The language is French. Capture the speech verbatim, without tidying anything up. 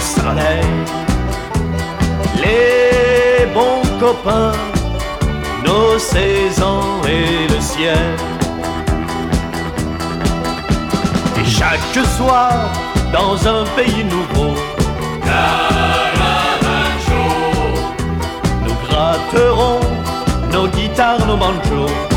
soleil, les bons copains, nos saisons et le ciel. Et chaque soir, dans un pays nouveau, nous gratterons nos guitares, nos banjos,